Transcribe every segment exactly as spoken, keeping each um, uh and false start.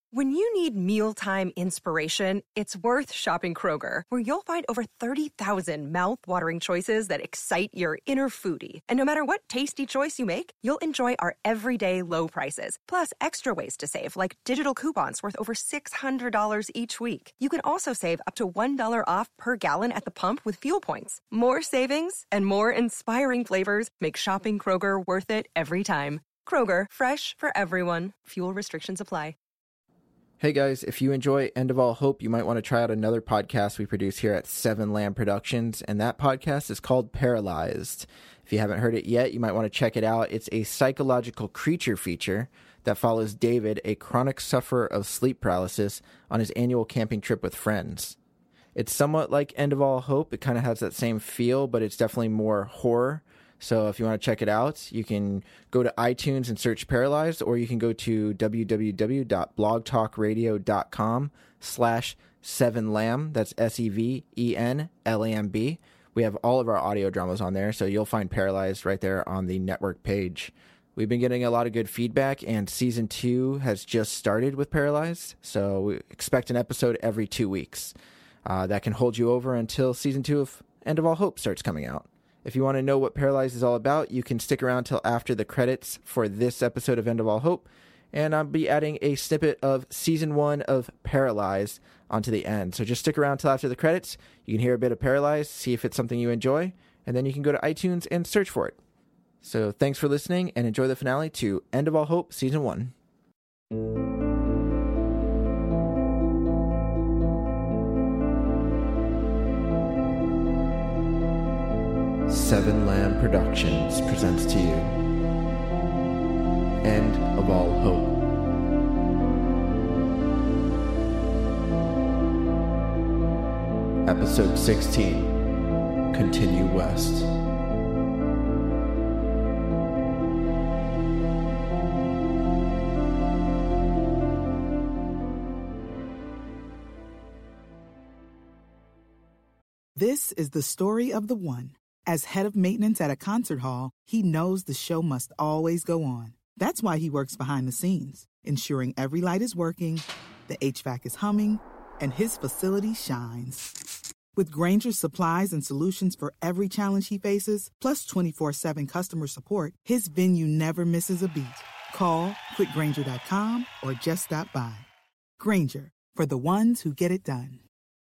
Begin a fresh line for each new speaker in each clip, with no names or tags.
When you need mealtime inspiration, it's worth shopping Kroger, where you'll find over thirty thousand mouth-watering choices that excite your inner foodie. And no matter what tasty choice you make, you'll enjoy our everyday low prices, plus extra ways to save, like digital coupons worth over six hundred dollars each week. You can also save up to one dollar off per gallon at the pump with fuel points. More savings and more inspiring flavors make shopping Kroger worth it every time. Kroger, fresh for everyone. Fuel restrictions apply.
Hey guys, if you enjoy End of All Hope, you might want to try out another podcast we produce here at Seven Lamb Productions, and that podcast is called Paralyzed. If you haven't heard it yet, you might want to check it out. It's a psychological creature feature that follows David, a chronic sufferer of sleep paralysis, on his annual camping trip with friends. It's somewhat like End of All Hope. It kind of has that same feel, but it's definitely more horror. So if you want to check it out, you can go to iTunes and search Paralyzed, or you can go to www.blogtalkradio.com slash seven lamb. That's S E V E N L A M B. We have all of our audio dramas on there, so you'll find Paralyzed right there on the network page. We've been getting a lot of good feedback, and season two has just started with Paralyzed, so we expect an episode every two weeks. Uh, that can hold you over until season two of End of All Hope starts coming out. If you want to know what Paralyzed is all about, you can stick around till after the credits for this episode of End of All Hope, and I'll be adding a snippet of season one of Paralyzed onto the end. So just stick around till after the credits. You can hear a bit of Paralyzed, see if it's something you enjoy, and then you can go to iTunes and search for it. So thanks for listening, and enjoy the finale to End of All Hope season one. Seven Lamb Productions presents to you End of All Hope. Episode sixteen, Continue West.
This is the story of the one. As head of maintenance at a concert hall, he knows the show must always go on. That's why he works behind the scenes, ensuring every light is working, the H V A C is humming, and his facility shines. With Grainger's supplies and solutions for every challenge he faces, plus twenty-four seven customer support, his venue never misses a beat. Call quick grainger dot com or just stop by. Grainger, for the ones who get it done.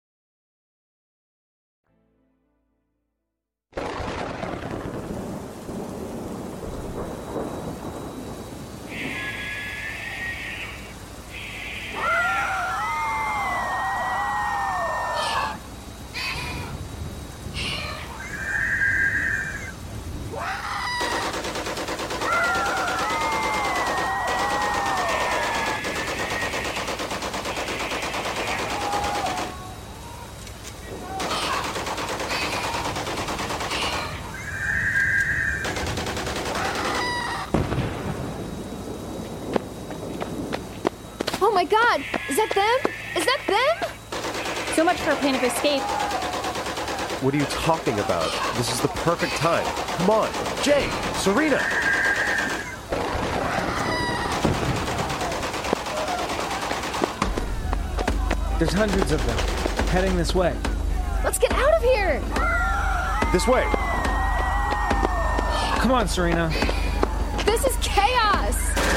Oh my god! Is that them? Is that them? So much for a plan of escape.
What are you talking about? This is the perfect time. Come on, Jay, Serena!
There's hundreds of them, heading this way.
Let's get out of here!
This way!
Come on, Serena.
This is chaos!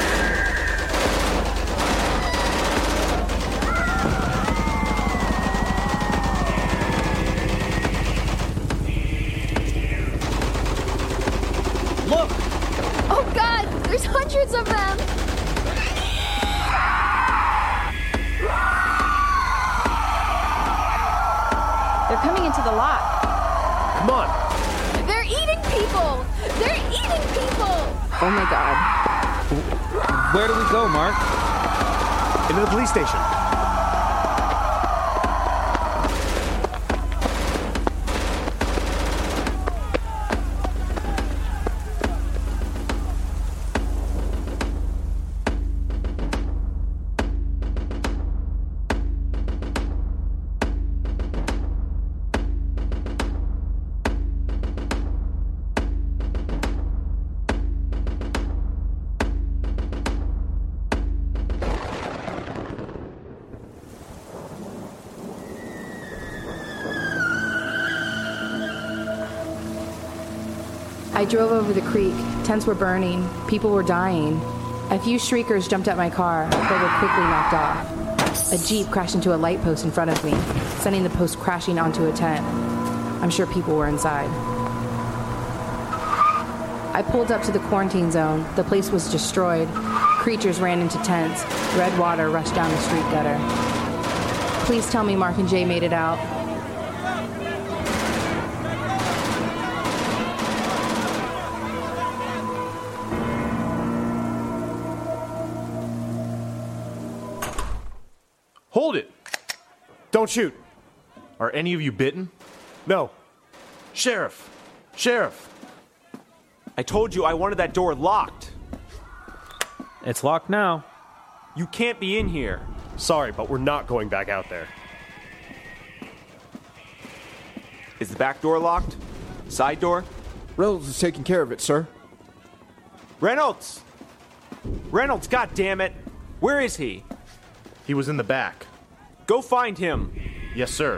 Look!
Oh god! There's hundreds of them!
They're coming into the lot.
Come on!
They're eating people! They're eating people!
Oh my god.
Where do we go, Mark?
Into the police station.
I drove over the creek. Tents were burning. People were dying. A few shriekers jumped at my car, but were quickly knocked off. A Jeep crashed into a light post in front of me, sending the post crashing onto a tent. I'm sure people were inside. I pulled up to the quarantine zone. The place was destroyed. Creatures ran into tents. Red water rushed down the street gutter. Please tell me Mark and Jay made it out.
Hold it! Don't shoot. Are any of you bitten? No. Sheriff! Sheriff! I told you I wanted that door locked.
It's locked now.
You can't be in here. Sorry, but we're not going back out there. Is the back door locked? Side door?
Reynolds is taking care of it, sir.
Reynolds! Reynolds, goddammit! Where is he? He was in the back. Go find him. Yes, sir.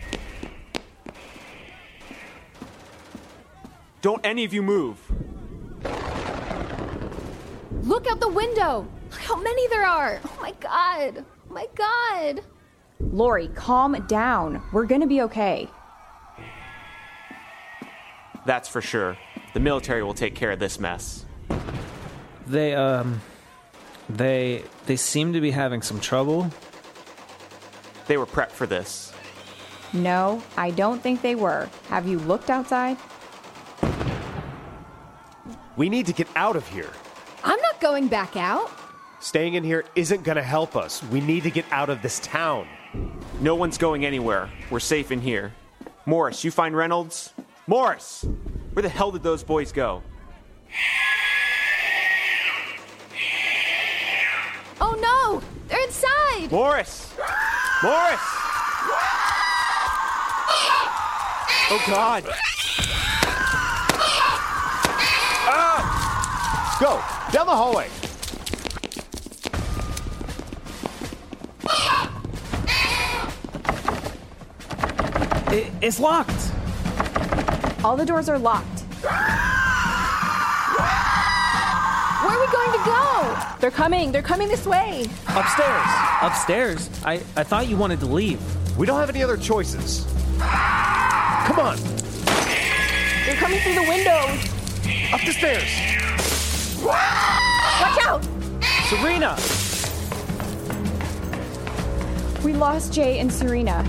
Don't any of you move.
Look out the window! Look how many there are! Oh my god! Oh my god!
Lori, calm down. We're gonna be okay.
That's for sure. The military will take care of this mess.
They, um... They... They seem to be having some trouble.
They were prepped for this.
No, I don't think they were. Have you looked outside?
We need to get out of here.
I'm not going back out.
Staying in here isn't gonna help us. We need to get out of this town. No one's going anywhere. We're safe in here. Morris, you find Reynolds? Morris! Where the hell did those boys go?
Oh no! They're inside!
Morris! Morris! Oh God! Ah! Go! Down the hallway!
It, it's locked!
All the doors are locked.
Where are we going to go?
They're coming. They're coming this way.
Upstairs!
Upstairs? I, I thought you wanted to leave.
We don't have any other choices. Come on!
They're coming through the windows.
Up the stairs!
Watch out!
Serena!
We lost Jay and Serena.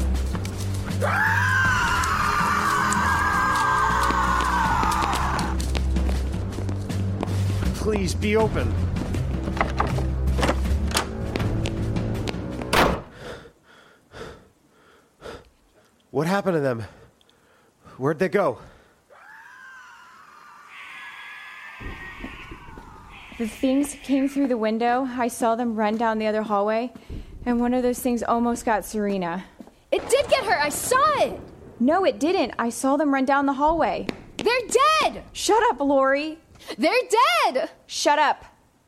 Please be open. What happened to them? Where'd they go?
The things came through the window. I saw them run down the other hallway, and one of those things almost got Serena.
It did get her! I saw it!
No, it didn't. I saw them run down the hallway.
They're dead!
Shut up, Lori.
They're dead!
Shut up.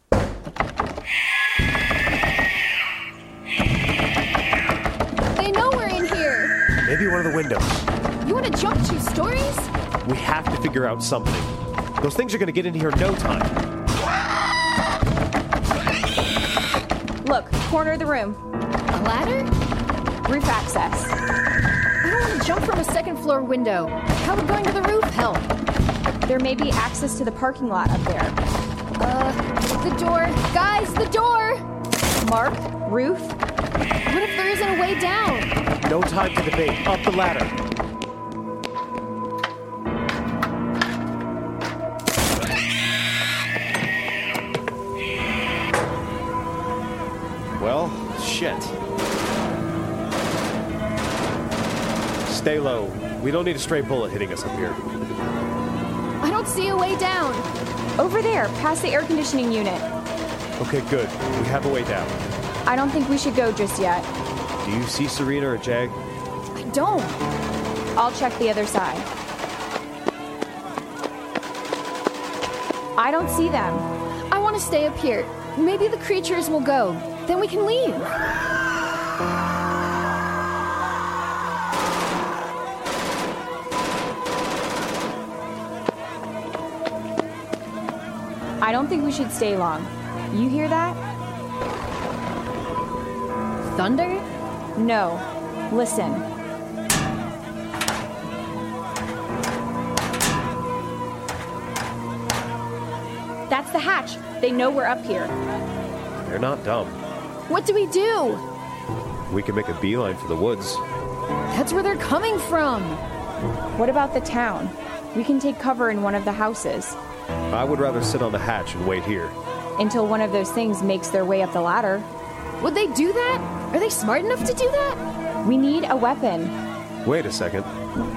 They know we're in here.
Maybe one of the windows.
You want to jump two stories?
We have to figure out something. Those things are going to get in here in no time.
Look, corner of the room.
A ladder?
Roof access.
I don't want to jump from a second floor window. How would going to the roof help?
There may be access to the parking lot up there.
Uh, the door. Guys, the door!
Mark, roof.
What if there isn't a way down?
No time to debate. Up the ladder. Well, shit. Stay low. We don't need a stray bullet hitting us up here.
I don't see a way down.
Over there, past the air conditioning unit.
Okay, good. We have a way down.
I don't think we should go just yet.
Do you see Serena or Jag?
I don't.
I'll check the other side. I don't see them.
I want to stay up here. Maybe the creatures will go. Then we can leave.
I don't think we should stay long. You hear that?
Thunder?
No. Listen. That's the hatch. They know we're up here.
They're not dumb.
What do we do?
We can make a beeline for the woods.
That's where they're coming from.
What about the town? We can take cover in one of the houses.
I would rather sit on the hatch and wait here.
Until one of those things makes their way up the ladder.
Would they do that? Are they smart enough to do that?
We need a weapon.
Wait a second.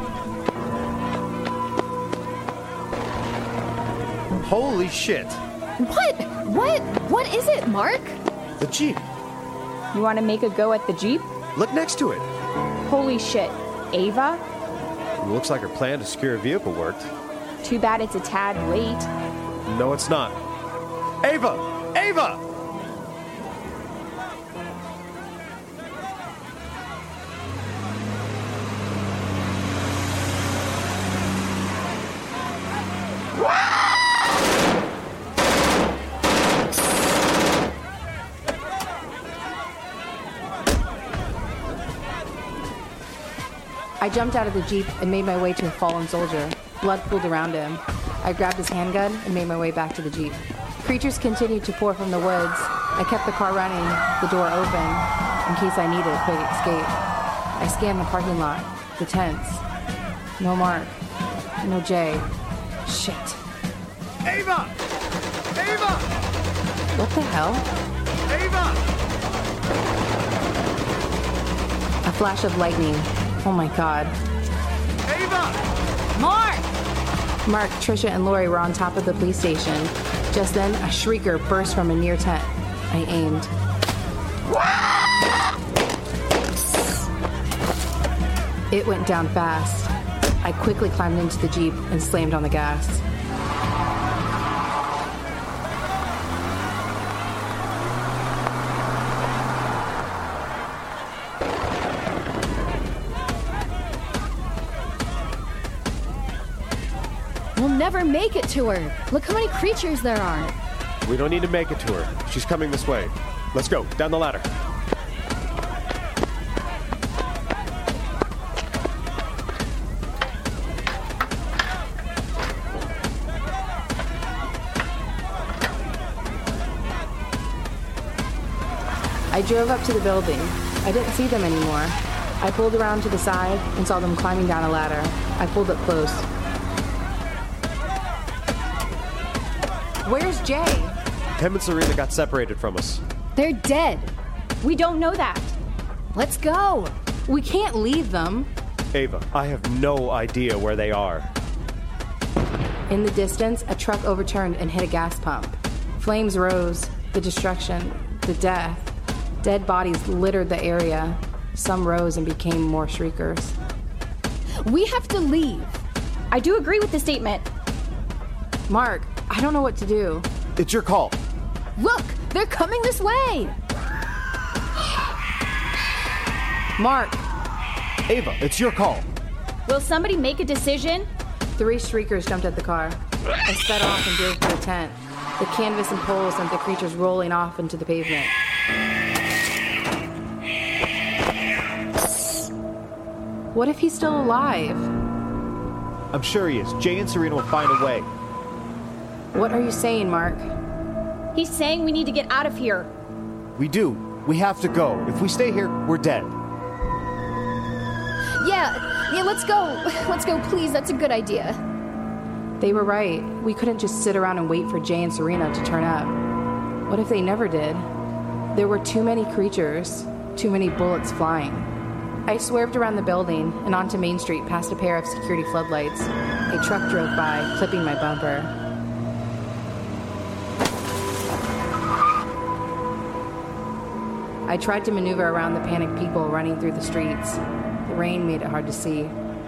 Holy shit!
What? What? What is it, Mark?
The Jeep.
You want to make a go at the Jeep?
Look next to it.
Holy shit. Ava?
It looks like her plan to secure a vehicle worked.
Too bad it's a tad late.
No, it's not. Ava! Ava!
I jumped out of the Jeep and made my way to a fallen soldier. Blood pooled around him. I grabbed his handgun and made my way back to the Jeep. Creatures continued to pour from the woods. I kept the car running, the door open, in case I needed a quick escape. I scanned the parking lot, the tents. No Mark. No Jay. Shit.
Ava! Ava!
What the hell?
Ava!
A flash of lightning. Oh my god.
Ava!
Mark! Mark, Trisha, and Lori were on top of the police station. Just then, a shrieker burst from a near tent. I aimed. It went down fast. I quickly climbed into the Jeep and slammed on the gas.
We'll never make it to her. Look how many creatures there are.
We don't need to make it to her. She's coming this way. Let's go, down the ladder.
I drove up to the building. I didn't see them anymore. I pulled around to the side and saw them climbing down a ladder. I pulled up close. Where's Jay?
Him and Serena got separated from us.
They're dead.
We don't know that.
Let's go.
We can't leave them.
Ava, I have no idea where they are.
In the distance, a truck overturned and hit a gas pump. Flames rose, the destruction, the death. Dead bodies littered the area. Some rose and became more shriekers.
We have to leave.
I do agree with the statement.
Mark, I don't know what to do.
It's your call.
Look, they're coming this way.
Mark!
Ava, it's your call.
Will somebody make a decision?
Three shriekers jumped at the car. I sped off and drove to the tent. The canvas and poles sent the creatures rolling off into the pavement. What if he's still alive?
I'm sure he is. Jay and Serena will find a way.
What are you saying, Mark?
He's saying we need to get out of here.
We do. We have to go. If we stay here, we're dead.
Yeah, yeah, let's go. Let's go, please. That's a good idea.
They were right. We couldn't just sit around and wait for Jay and Serena to turn up. What if they never did? There were too many creatures, too many bullets flying. I swerved around the building and onto Main Street past a pair of security floodlights. A truck drove by, clipping my bumper. I tried to maneuver around the panicked people running through the streets. The rain made it hard to see.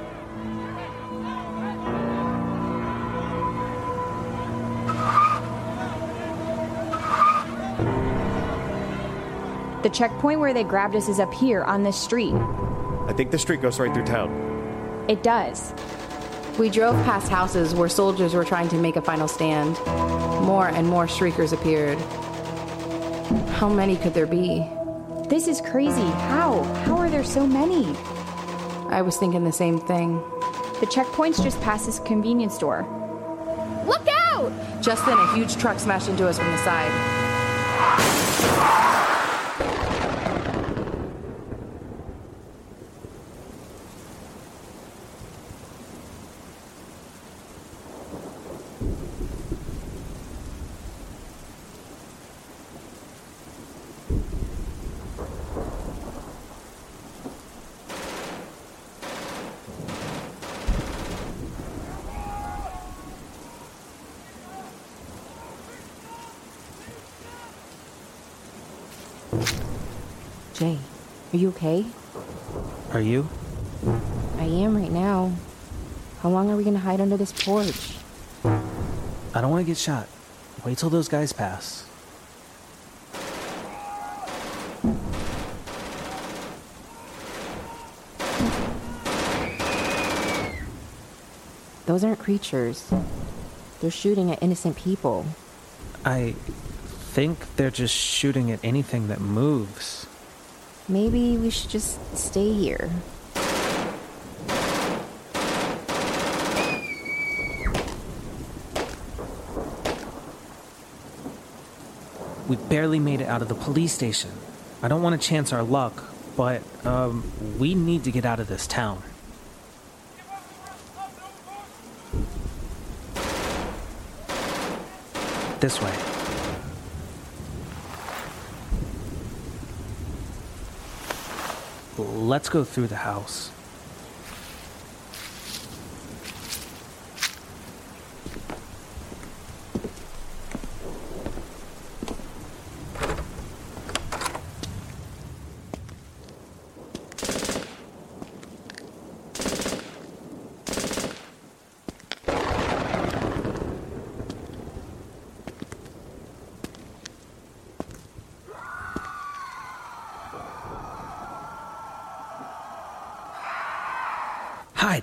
The checkpoint where they grabbed us is up here on this street.
I think the street goes right through town.
It does.
We drove past houses where soldiers were trying to make a final stand. More and more shriekers appeared. How many could there be?
This is crazy. How? How are there so many?
I was thinking the same thing.
The checkpoint's just past this convenience store. Look out!
Just then, a huge truck smashed into us from the side. Jay, are you okay?
Are you?
I am right now. How long are we gonna hide under this porch?
I don't want to get shot. Wait till those guys pass.
Those aren't creatures. They're shooting at innocent people.
I think they're just shooting at anything that moves.
Maybe we should just stay here.
We barely made it out of the police station. I don't want to chance our luck, but um, we need to get out of this town. This way. Let's go through the house. Hide!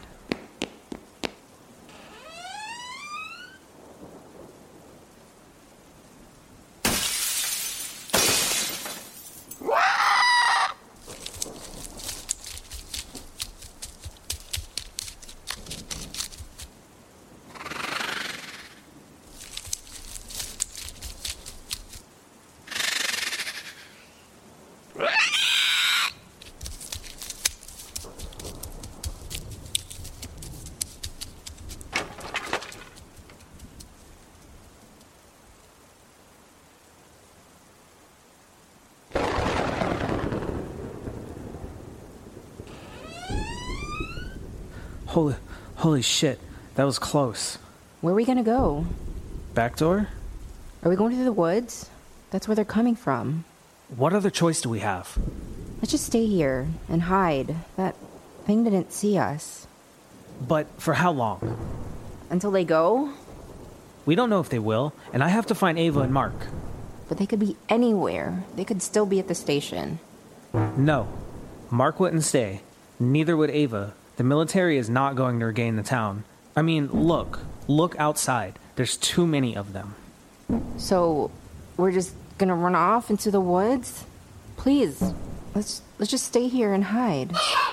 Holy, holy shit, that was close.
Where are we gonna go?
Back door?
Are we going through the woods? That's where they're coming from.
What other choice do we have?
Let's just stay here and hide. That thing didn't see us.
But for how long?
Until they go?
We don't know if they will, and I have to find Ava and Mark.
But they could be anywhere. They could still be at the station.
No. Mark wouldn't stay. Neither would Ava. The military is not going to regain the town. I mean, look. Look outside. There's too many of them.
So, we're just gonna run off into the woods? Please, let's let's just stay here and hide.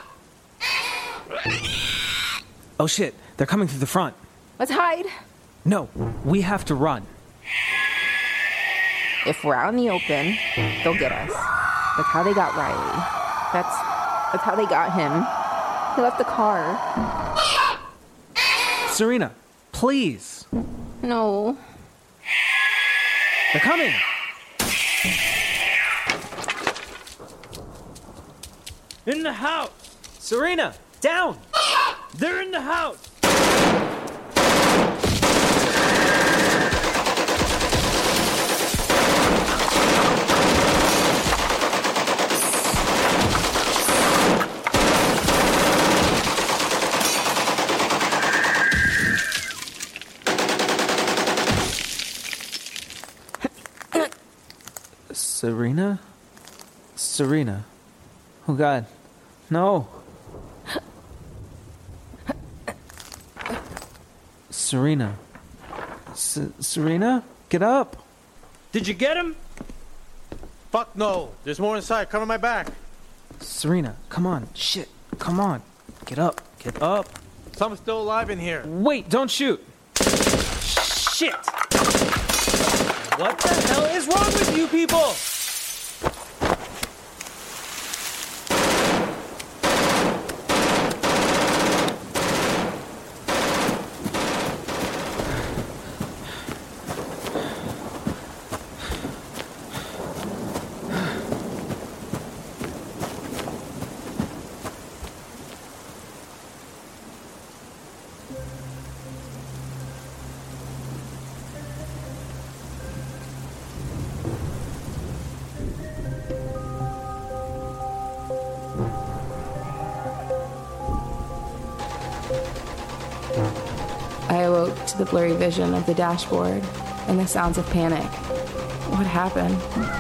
Oh shit, they're coming through the front.
Let's hide.
No, we have to run.
If we're out in the open, they'll get us. That's how they got Riley. That's that's how they got him. He left the car.
Serena, please.
No.
They're coming. In the house. Serena, down. They're in the house. Serena? Serena. Oh God. No. Serena. S- Serena? Get up.
Did you get him? Fuck no. There's more inside. Cover my back.
Serena, come on. Shit. Come on. Get up. Get up.
Someone's still alive in here.
Wait, don't shoot. Shit. What the hell is wrong with you people?
I awoke to the blurry vision of the dashboard and the sounds of panic. What happened?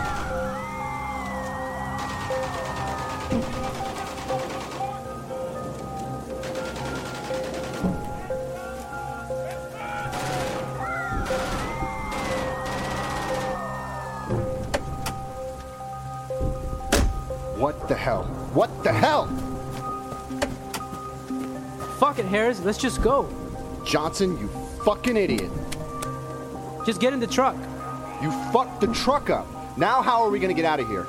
What the hell? What the hell?
Fuck it, Harris. Let's just go.
Johnson, you fucking idiot.
Just get in the truck.
You fucked the truck up. Now how are we gonna get out of here?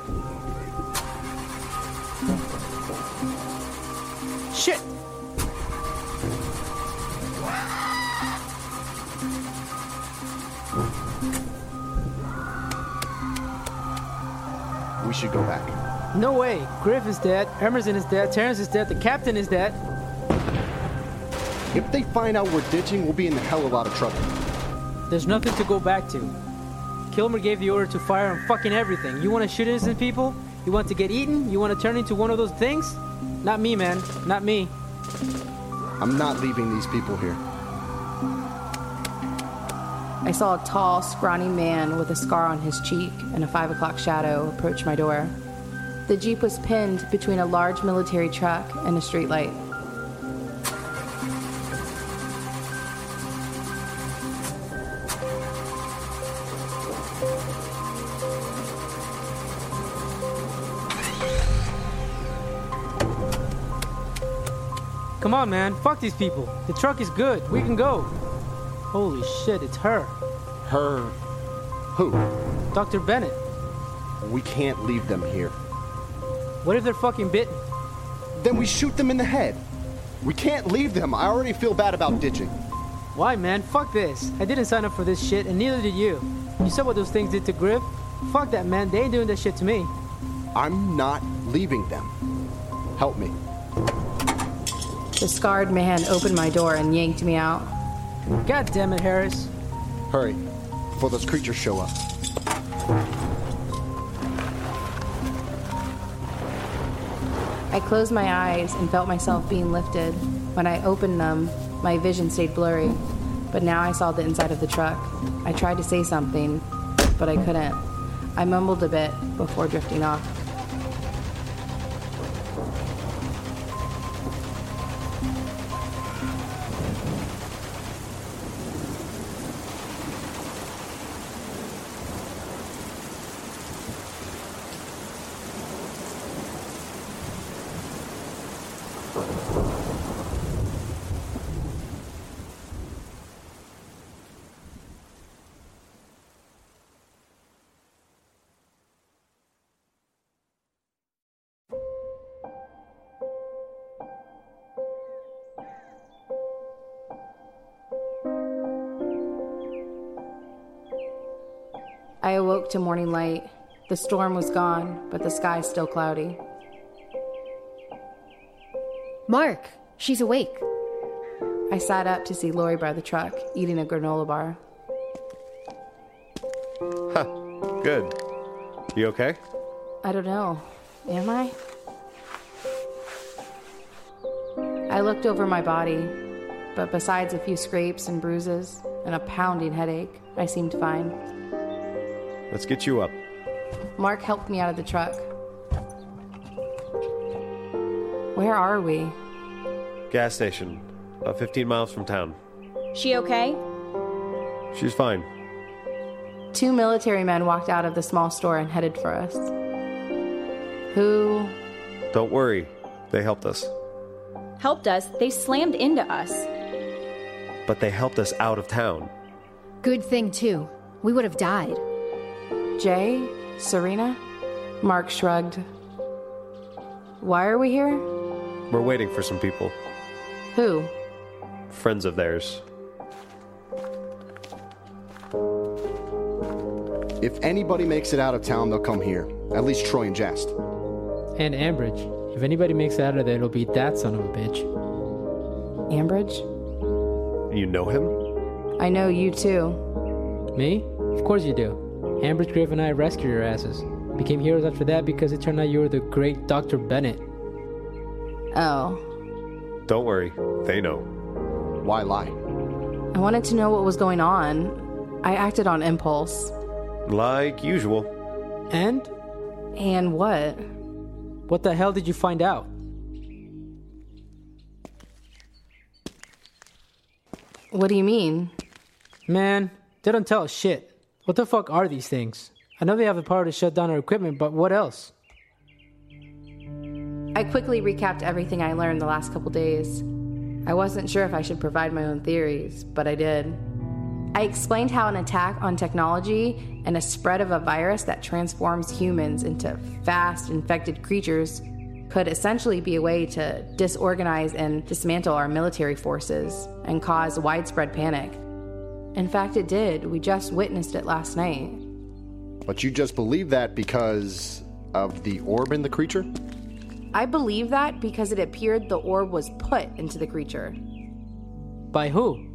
Shit!
We should go back.
No way. Griff is dead, Emerson is dead, Terrence is dead, the captain is dead.
If they find out we're ditching, we'll be in a hell of a lot of trouble.
There's nothing to go back to. Kilmer gave the order to fire on fucking everything. You want to shoot innocent people? You want to get eaten? You want to turn into one of those things? Not me, man. Not me.
I'm not leaving these people here.
I saw a tall, scrawny man with a scar on his cheek and a five o'clock shadow approach my door. The Jeep was pinned between a large military truck and a streetlight.
Come on, man. Fuck these people. The truck is good. We can go. Holy shit, it's her.
Her? Who?
Doctor Bennett.
We can't leave them here.
What if they're fucking bitten?
Then we shoot them in the head. We can't leave them. I already feel bad about ditching.
Why, man? Fuck this. I didn't sign up for this shit, and neither did you. You saw what those things did to Griff? Fuck that, man. They ain't doing that shit to me.
I'm not leaving them. Help me.
The scarred man opened my door and yanked me out.
God damn it, Harris.
Hurry, before those creatures show up.
I closed my eyes and felt myself being lifted. When I opened them, my vision stayed blurry, but now I saw the inside of the truck. I tried to say something, but I couldn't. I mumbled a bit before drifting off. I awoke to morning light. The storm was gone, but the sky still cloudy.
Mark, she's awake.
I sat up to see Lori by the truck, eating a granola bar.
Huh. Good. You okay?
I don't know. Am I? I looked over my body, but besides a few scrapes and bruises and a pounding headache, I seemed fine.
Let's get you up.
Mark helped me out of the truck. Where are we?
Gas station. About fifteen miles from town.
She okay?
She's fine.
Two military men walked out of the small store and headed for us. Who?
Don't worry. They helped us.
Helped us? They slammed into us.
But they helped us out of town.
Good thing, too. We would have died.
Jay? Serena? Mark shrugged. Why are we here?
We're waiting for some people.
Who?
Friends of theirs.
If anybody makes it out of town, they'll come here. At least Troy and Jest.
And Ambridge. If anybody makes it out of there, it'll be that son of a bitch.
Ambridge?
You know him?
I know you too.
Me? Of course you do. Ambridge, Grave, and I rescued your asses. Became heroes after that because it turned out you were the great Doctor Bennett.
Oh.
Don't worry. They know.
Why lie?
I wanted to know what was going on. I acted on impulse.
Like usual.
And?
And what?
What the hell did you find out?
What do you mean?
Man, they don't tell us shit. What the fuck are these things? I know they have the power to shut down our equipment, but what else?
I quickly recapped everything I learned the last couple days. I wasn't sure if I should provide my own theories, but I did. I explained how an attack on technology and a spread of a virus that transforms humans into fast, infected creatures could essentially be a way to disorganize and dismantle our military forces and cause widespread panic. In fact, it did. We just witnessed it last night.
But you just believe that because of the orb in the creature?
I believe that because it appeared the orb was put into the creature.
By who?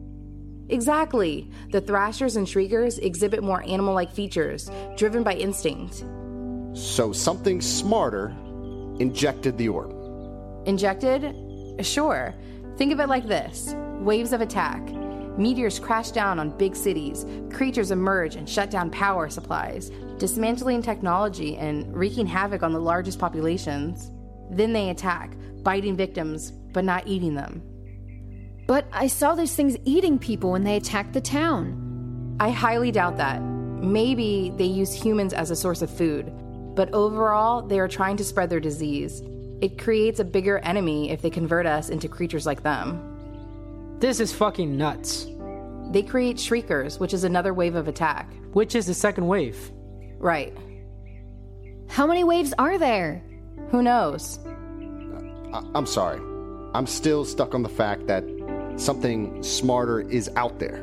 Exactly. The Thrashers and Shriekers exhibit more animal-like features, driven by instinct.
So something smarter injected the orb.
Injected? Sure. Think of it like this. Waves of attack. Meteors crash down on big cities. Creatures emerge and shut down power supplies, dismantling technology and wreaking havoc on the largest populations. Then they attack, biting victims, but not eating them.
But I saw those things eating people when they attacked the town.
I highly doubt that. Maybe they use humans as a source of food, but overall, they are trying to spread their disease. It creates a bigger enemy if they convert us into creatures like them.
This is fucking nuts.
They create Shriekers, which is another wave of attack.
Which is the second wave.
Right.
How many waves are there?
Who knows?
I- I'm sorry. I'm still stuck on the fact that something smarter is out there.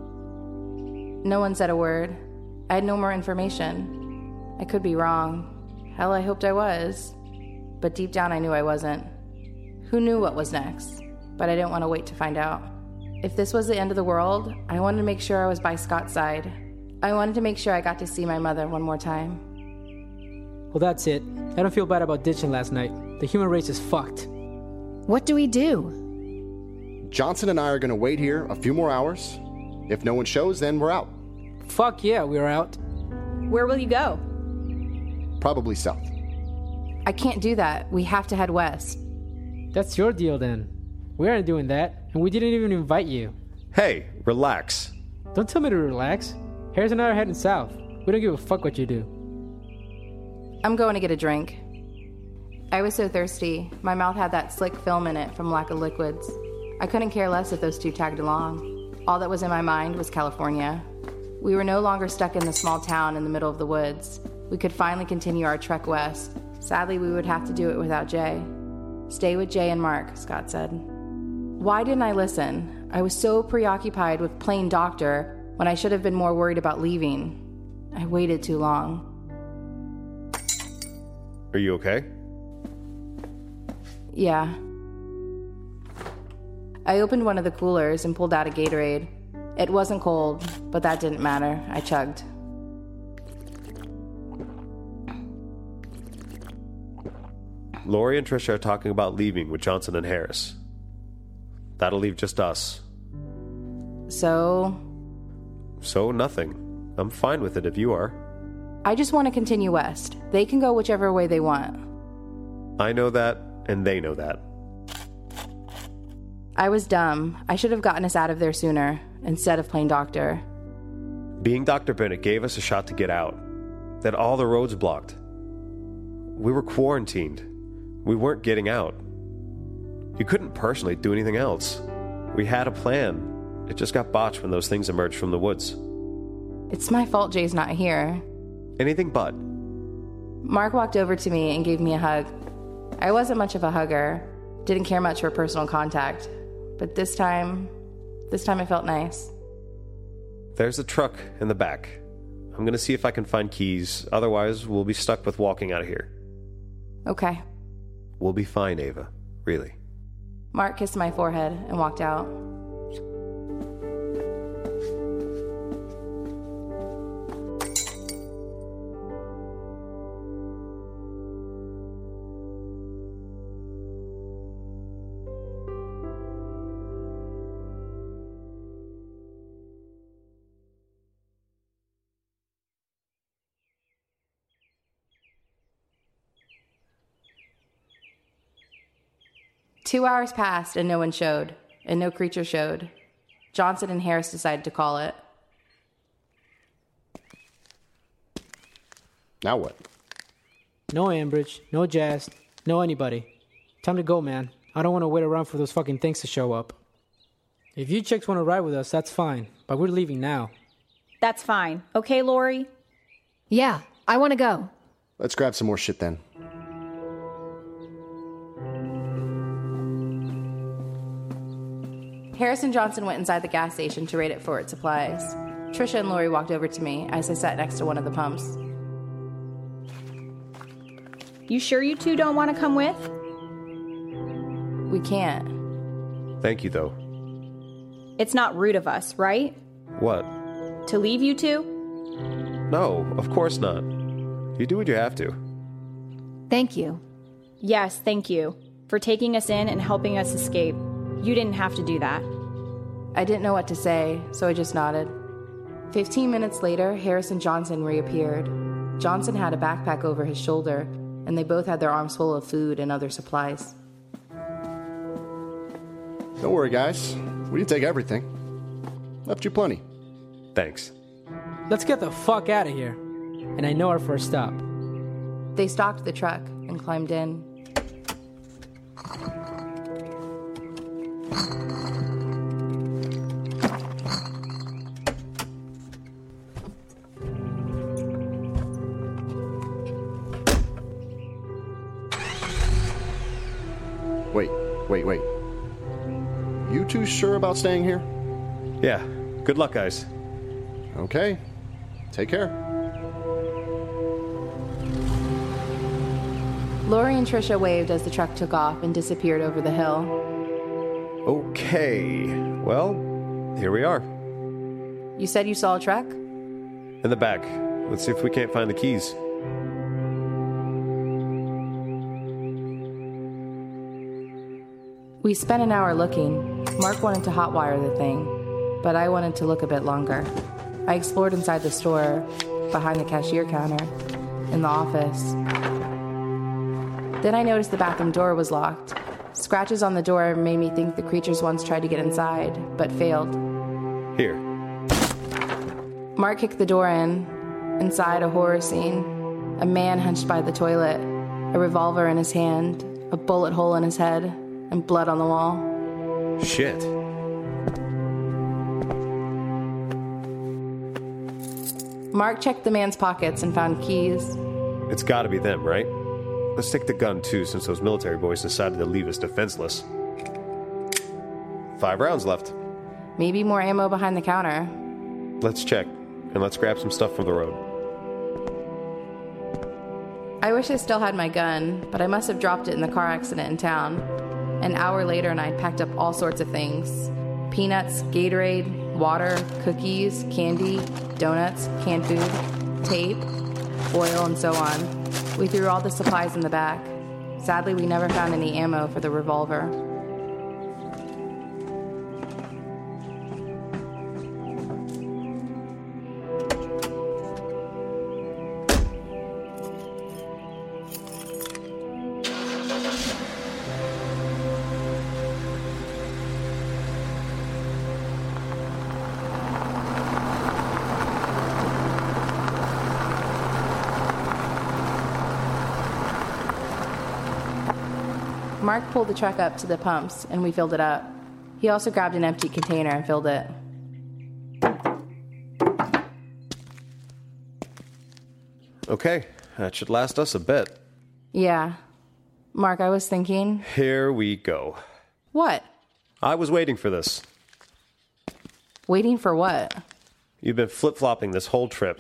No one said a word. I had no more information. I could be wrong. Hell, I hoped I was. But deep down I knew I wasn't. Who knew what was next? But I didn't want to wait to find out. If this was the end of the world, I wanted to make sure I was by Scott's side. I wanted to make sure I got to see my mother one more time.
Well, that's it. I don't feel bad about ditching last night. The human race is fucked.
What do we do?
Johnson and I are going to wait here a few more hours. If no one shows, then we're out.
Fuck yeah, we're out.
Where will you go?
Probably south.
I can't do that. We have to head west.
That's your deal then. We aren't doing that, and we didn't even invite you.
Hey, relax.
Don't tell me to relax. Harris and I are heading south. We don't give a fuck what you do.
I'm going to get a drink. I was so thirsty. My mouth had that slick film in it from lack of liquids. I couldn't care less if those two tagged along. All that was in my mind was California. We were no longer stuck in the small town in the middle of the woods. We could finally continue our trek west. Sadly, we would have to do it without Jay. Stay with Jay and Mark, Scott said. Why didn't I listen? I was so preoccupied with playing doctor when I should have been more worried about leaving. I waited too long.
Are you okay?
Yeah. I opened one of the coolers and pulled out a Gatorade. It wasn't cold, but that didn't matter. I chugged.
Lori and Trisha are talking about leaving with Johnson and Harris. That'll leave just us.
So?
So nothing. I'm fine with it if you are.
I just want to continue west. They can go whichever way they want.
I know that, and they know that.
I was dumb. I should have gotten us out of there sooner, instead of playing doctor.
Being Doctor Bennett gave us a shot to get out. Then all the roads blocked. We were quarantined. We weren't getting out. You couldn't personally do anything else. We had a plan. It just got botched when those things emerged from the woods.
It's my fault Jay's not here.
Anything but.
Mark walked over to me and gave me a hug. I wasn't much of a hugger. Didn't care much for personal contact. But this time, this time it felt nice.
There's a truck in the back. I'm gonna see if I can find keys. Otherwise, we'll be stuck with walking out of here.
Okay.
We'll be fine, Ava. Really.
Mark kissed my forehead and walked out. Two hours passed and no one showed, and no creature showed. Johnson and Harris decided to call it.
Now what?
No Ambridge, no Jazz, no anybody. Time to go, man. I don't want to wait around for those fucking things to show up. If you chicks want to ride with us, that's fine, but we're leaving now.
That's fine. Okay, Lori?
Yeah, I want to go.
Let's grab some more shit then.
Harris and Johnson went inside the gas station to raid it for its supplies. Trisha and Lori walked over to me as I sat next to one of the pumps.
You sure you two don't want to come with?
We can't.
Thank you, though.
It's not rude of us, right?
What?
To leave you two?
No, of course not. You do what you have to.
Thank you.
Yes, thank you. For taking us in and helping us escape. You didn't have to do that.
I didn't know what to say, so I just nodded. Fifteen minutes later, Harris and Johnson reappeared. Johnson had a backpack over his shoulder, and they both had their arms full of food and other supplies.
Don't worry, guys. We didn't take everything. Left you plenty.
Thanks.
Let's get the fuck out of here. And I know our first stop.
They stocked the truck and climbed in.
Wait, wait, wait. You two sure about staying here?
Yeah. Good luck, guys.
Okay. Take care.
Lori and Trisha waved as the truck took off and disappeared over the hill.
Okay. Well, here we are.
You said you saw a truck?
In the back. Let's see if we can't find the keys.
We spent an hour looking. Mark wanted to hotwire the thing, but I wanted to look a bit longer. I explored inside the store, behind the cashier counter, in the office. Then I noticed the bathroom door was locked. Scratches on the door made me think the creatures once tried to get inside, but failed.
Here.
Mark kicked the door in. Inside, a horror scene. A man hunched by the toilet, a revolver in his hand, a bullet hole in his head, and blood on the wall.
Shit.
Mark checked the man's pockets and found keys.
It's gotta be them, right? Let's take the gun, too, since those military boys decided to leave us defenseless. Five rounds left.
Maybe more ammo behind the counter.
Let's check, and let's grab some stuff from the road.
I wish I still had my gun, but I must have dropped it in the car accident in town. An hour later, and I'd packed up all sorts of things. Peanuts, Gatorade, water, cookies, candy, donuts, canned food, tape, oil, and so on. We threw all the supplies in the back. Sadly, we never found any ammo for the revolver. Mark pulled the truck up to the pumps, and we filled it up. He also grabbed an empty container and filled it.
Okay, that should last us a bit.
Yeah. Mark, I was thinking...
Here we go.
What?
I was waiting for this.
Waiting for what?
You've been flip-flopping this whole trip.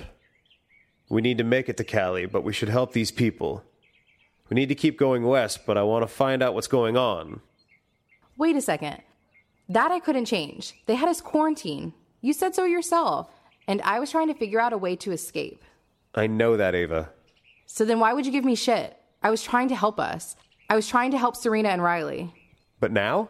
We need to make it to Cali, but we should help these people. We need to keep going west, but I want to find out what's going on.
Wait a second. That I couldn't change. They had us quarantined. You said so yourself. And I was trying to figure out a way to escape.
I know that, Ava.
So then why would you give me shit? I was trying to help us. I was trying to help Serena and Riley.
But now?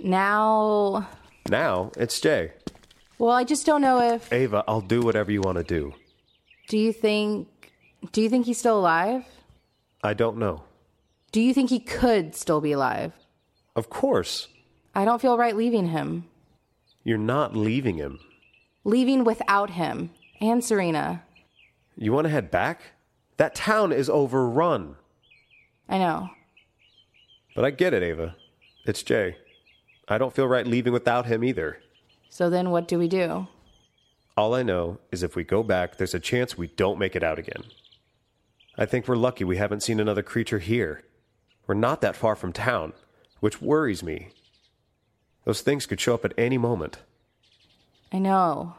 Now...
Now, it's Jay.
Well, I just don't know if...
Ava, I'll do whatever you want to do.
Do you think... Do you think he's still alive?
I don't know.
Do you think he could still be alive?
Of course.
I don't feel right leaving him.
You're not leaving him.
Leaving without him. And Serena.
You want to head back? That town is overrun.
I know.
But I get it, Ava. It's Jay. I don't feel right leaving without him either.
So then what do we do?
All I know is if we go back, there's a chance we don't make it out again. I think we're lucky we haven't seen another creature here. We're not that far from town, which worries me. Those things could show up at any moment.
I know.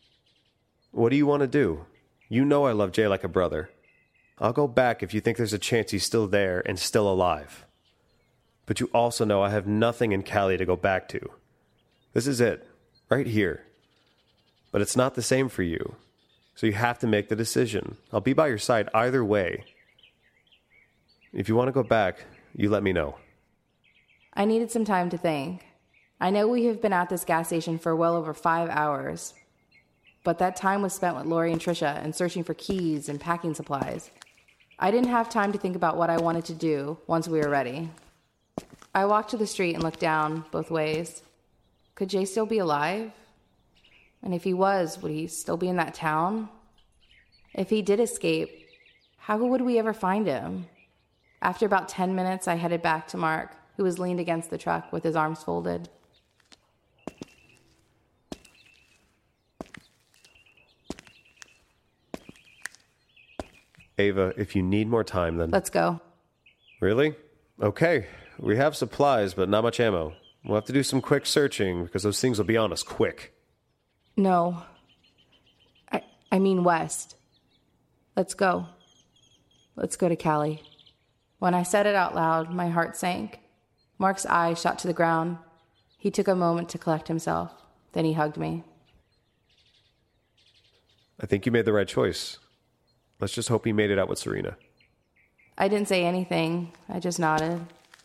What do you want to do? You know I love Jay like a brother. I'll go back if you think there's a chance he's still there and still alive. But you also know I have nothing in Cali to go back to. This is it, right here. But it's not the same for you. So you have to make the decision. I'll be by your side either way. If you want to go back, you let me know.
I needed some time to think. I know we have been at this gas station for well over five hours. But that time was spent with Lori and Trisha and searching for keys and packing supplies. I didn't have time to think about what I wanted to do once we were ready. I walked to the street and looked down both ways. Could Jay still be alive? And if he was, would he still be in that town? If he did escape, how would we ever find him? After about ten minutes, I headed back to Mark, who was leaned against the truck with his arms folded.
Ava, if you need more time, then...
Let's go.
Really? Okay. We have supplies, but not much ammo. We'll have to do some quick searching, because those things will be on us quick.
No. I I mean west. Let's go. Let's go to Cali. When I said it out loud, my heart sank. Mark's eyes shot to the ground. He took a moment to collect himself. Then he hugged me.
I think you made the right choice. Let's just hope he made it out with Serena.
I didn't say anything. I just nodded.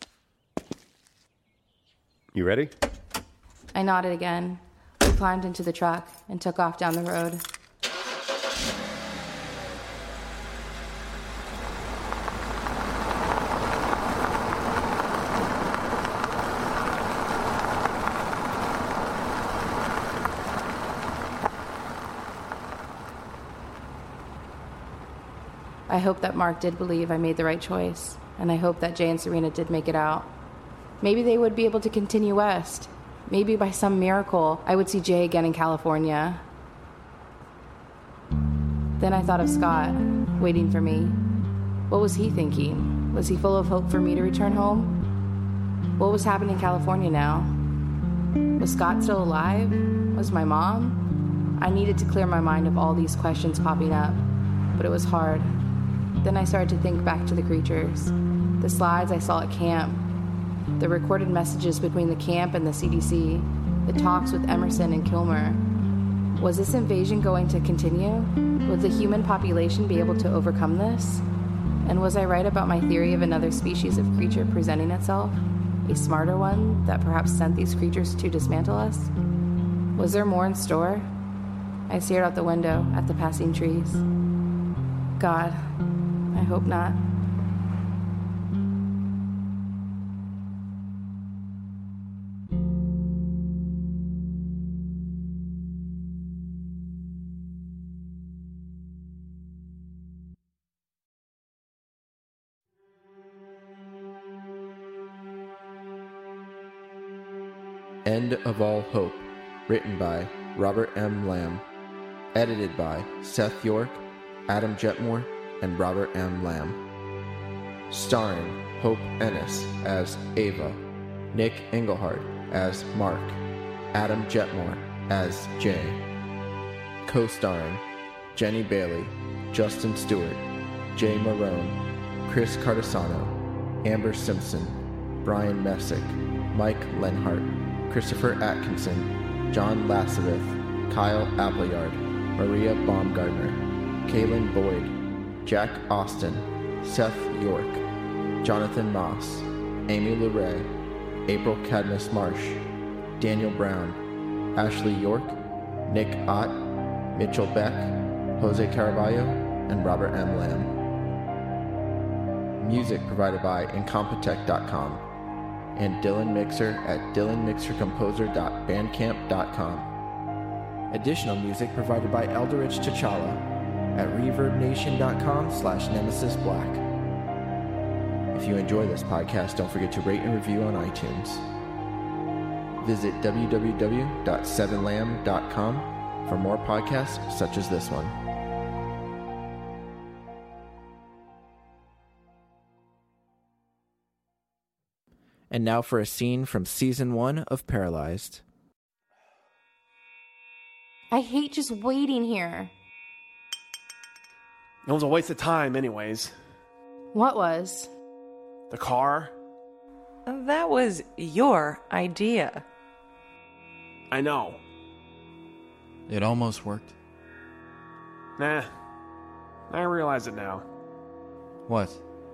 You ready?
I nodded again. We climbed into the truck and took off down the road. I hope that Mark did believe I made the right choice, and I hope that Jay and Serena did make it out. Maybe they would be able to continue west. Maybe by some miracle, I would see Jay again in California. Then I thought of Scott, waiting for me. What was he thinking? Was he full of hope for me to return home? What was happening in California now? Was Scott still alive? Was my mom? I needed to clear my mind of all these questions popping up, but it was hard. Then I started to think back to the creatures, the slides I saw at camp, the recorded messages between the camp and the C D C, the talks with Emerson and Kilmer. Was this invasion going to continue? Would the human population be able to overcome this? And was I right about my theory of another species of creature presenting itself? A smarter one that perhaps sent these creatures to dismantle us? Was there more in store? I stared out the window at the passing trees. God, I hope not.
End of All Hope, written by Robert M. Lamb, edited by Seth York, Adam Jetmore, and Robert M. Lamb. Starring Hope Ennis as Ava, Nick Engelhard as Mark, Adam Jetmore as Jay. Co-starring Jenny Bailey, Justin Stewart, Jay Marone, Chris Cardasano, Amber Simpson, Brian Messick, Mike Lenhart, Christopher Atkinson, John Lasseroth, Kyle Appleyard, Maria Baumgartner, Kaylin Boyd, Jack Austin, Seth York, Jonathan Moss, Amy LeRae, April Cadmus Marsh, Daniel Brown, Ashley York, Nick Ott, Mitchell Beck, Jose Caraballo, and Robert M. Lamb. Music provided by Incompetech dot com and Dylan Mixer at dylan mixer composer dot bandcamp dot com. Additional music provided by Eldritch T'Challa at reverbnation.com slash nemesis black. If you enjoy this podcast, don't forget to rate and review on iTunes. Visit w w w dot seven lamb dot com for more podcasts such as this one. And now for a scene from season one of Paralyzed.
I hate just waiting here.
It was a waste of time anyways.
What was?
The car.
That was your idea.
I know.
It almost worked.
Nah. I realize it now.
What?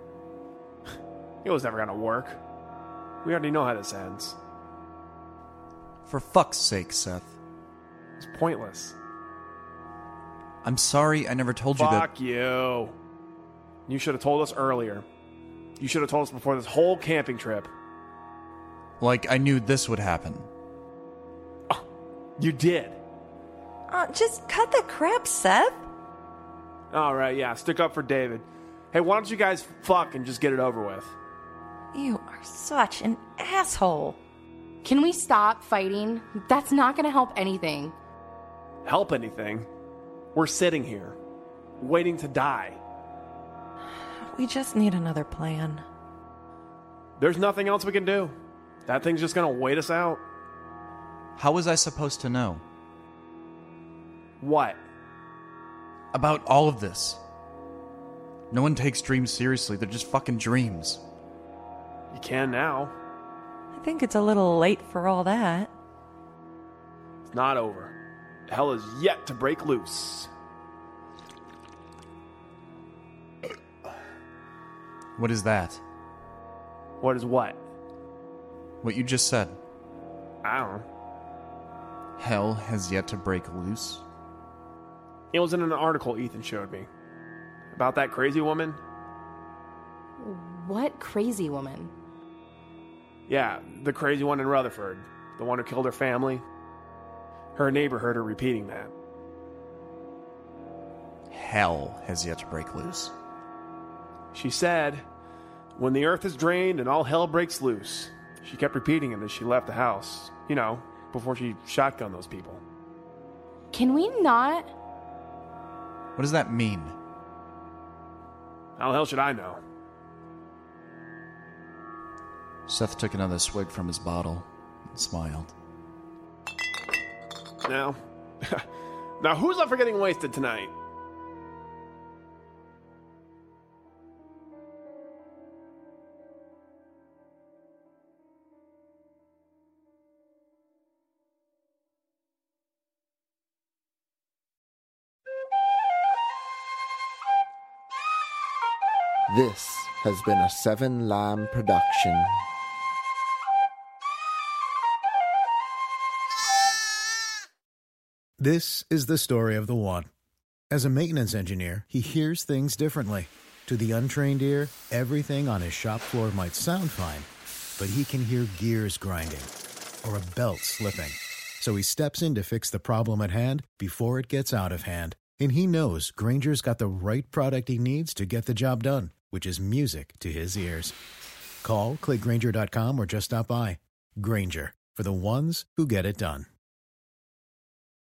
It was never gonna work. We already know how this ends.
For fuck's sake, Seth.
It's pointless.
I'm sorry I never told you that.
Fuck you. You should have told us earlier. You should have told us before this whole camping trip.
Like I knew this would happen.
Oh, you did.
Uh, just cut the crap, Seth.
Alright, yeah, stick up for David. Hey, why don't you guys fuck and just get it over with?
You are such an asshole.
Can we stop fighting? That's not going to help anything.
Help anything? We're sitting here, waiting to die.
We just need another plan.
There's nothing else we can do. That thing's just gonna wait us out.
How was I supposed to know?
What?
About all of this. No one takes dreams seriously. They're just fucking dreams.
You can now.
I think it's a little late for all that.
It's not over. Hell is yet to break loose.
What is that?
What is what?
What you just said.
I don't know.
Hell has yet to break loose?
It was in an article Ethan showed me. About that crazy woman.
What crazy woman?
Yeah, the crazy one in Rutherford. The one who killed her family. Her neighbor heard her repeating that.
Hell has yet to break loose.
She said, when the earth is drained and all hell breaks loose. She kept repeating it as she left the house. You know, before she shotgunned those people.
Can we not?
What does that mean?
How the hell should I know?
Seth took another swig from his bottle and smiled.
Now, now who's up for getting wasted tonight?
This has been a Seven Lamb production.
This is the story of the one. As a maintenance engineer, he hears things differently. To the untrained ear, everything on his shop floor might sound fine, but he can hear gears grinding or a belt slipping. So he steps in to fix the problem at hand before it gets out of hand. And he knows Grainger's got the right product he needs to get the job done, which is music to his ears. Call, click Grainger dot com, or just stop by. Grainger, for the ones who get it done.